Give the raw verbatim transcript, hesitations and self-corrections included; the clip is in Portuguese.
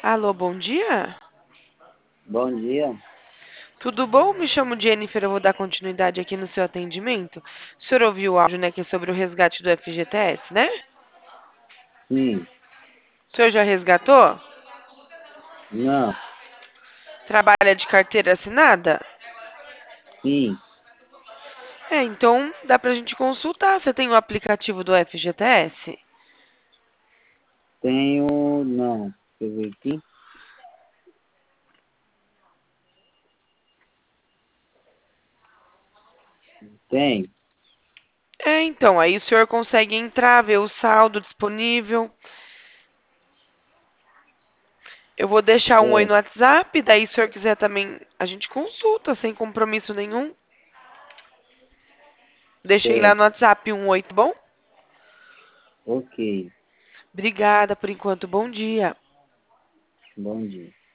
Alô, bom dia? Bom dia. Tudo bom? Me chamo Jennifer, eu vou dar continuidade aqui no seu atendimento. O senhor ouviu o áudio, né, que é sobre o resgate do F G T S, né? Sim, O senhor já resgatou? não, Trabalha de carteira assinada? sim, É, então dá pra gente consultar. Você tem o aplicativo do F G T S? tenho, não. Deixa eu ver aqui. Tem, É, então, aí o senhor consegue entrar, ver o saldo disponível. Eu vou deixar um oi no certo, WhatsApp, daí se o senhor quiser também, a gente consulta, sem compromisso nenhum. Deixei lá certo. no WhatsApp um oi, tá bom? Ok, Obrigada por enquanto. Bom dia. bom dia.